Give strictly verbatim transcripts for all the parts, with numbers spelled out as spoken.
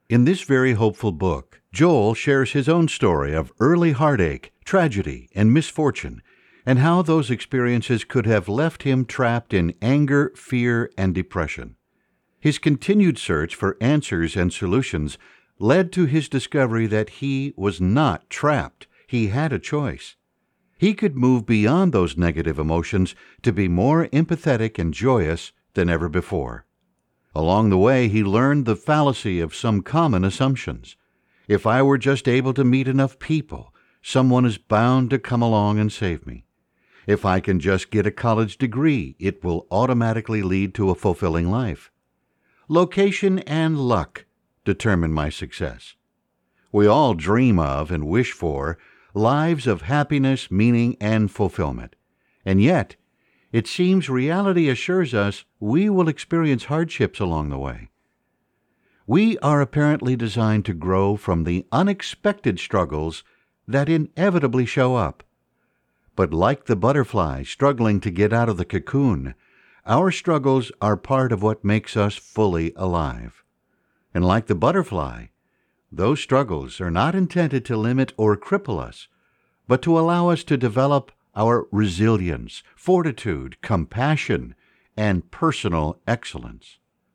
In this very hopeful book, Joel shares his own story of early heartache, tragedy, and misfortune, and how those experiences could have left him trapped in anger, fear, and depression. His continued search for answers and solutions led to his discovery that he was not trapped. He had a choice. He could move beyond those negative emotions to be more empathetic and joyous than ever before. Along the way, he learned the fallacy of some common assumptions. If I were just able to meet enough people, someone is bound to come along and save me. If I can just get a college degree, it will automatically lead to a fulfilling life. Location and luck determine my success. We all dream of and wish for lives of happiness, meaning, and fulfillment. And yet, it seems reality assures us we will experience hardships along the way. We are apparently designed to grow from the unexpected struggles that inevitably show up. But like the butterfly struggling to get out of the cocoon, our struggles are part of what makes us fully alive. And like the butterfly, those struggles are not intended to limit or cripple us, but to allow us to develop our resilience, fortitude, compassion, and personal excellence.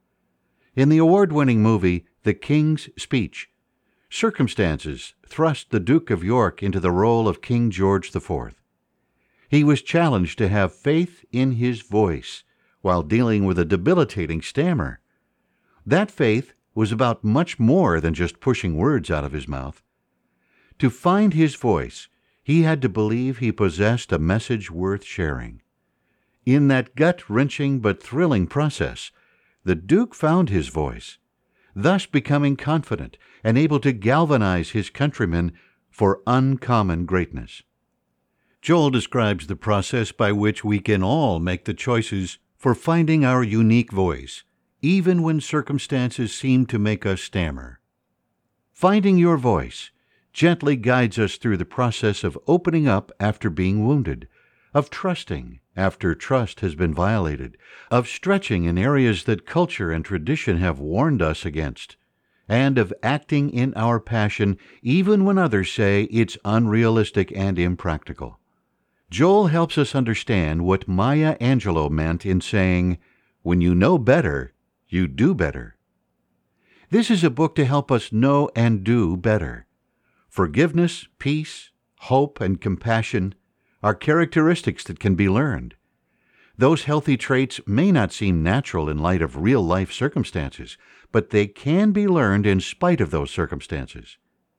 In the award-winning movie The King's Speech, circumstances thrust the Duke of York into the role of King George the Fourth. He was challenged to have faith in his voice while dealing with a debilitating stammer. That faith was about much more than just pushing words out of his mouth. To find his voice, he had to believe he possessed a message worth sharing. In that gut-wrenching but thrilling process, the Duke found his voice, thus becoming confident and able to galvanize his countrymen for uncommon greatness. Joel describes the process by which we can all make the choices for finding our unique voice, even when circumstances seem to make us stammer. Finding your voice gently guides us through the process of opening up after being wounded, of trusting after trust has been violated, of stretching in areas that culture and tradition have warned us against, and of acting in our passion even when others say it's unrealistic and impractical. Joel helps us understand what Maya Angelou meant in saying, "When you know better, you do better." This is a book to help us know and do better. Forgiveness, peace, hope, and compassion are characteristics that can be learned. Those healthy traits may not seem natural in light of real-life circumstances, but they can be learned in spite of those circumstances.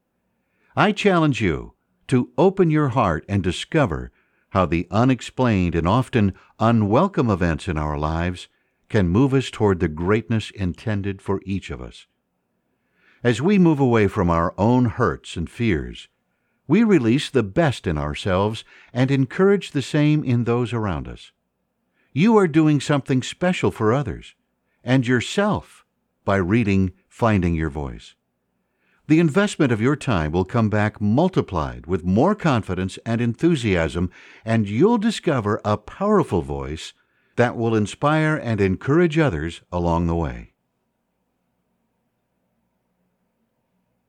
I challenge you to open your heart and discover how the unexplained and often unwelcome events in our lives can move us toward the greatness intended for each of us. As we move away from our own hurts and fears, we release the best in ourselves and encourage the same in those around us. You are doing something special for others and yourself by reading Finding Your Voice. The investment of your time will come back multiplied with more confidence and enthusiasm, and you'll discover a powerful voice that will inspire and encourage others along the way.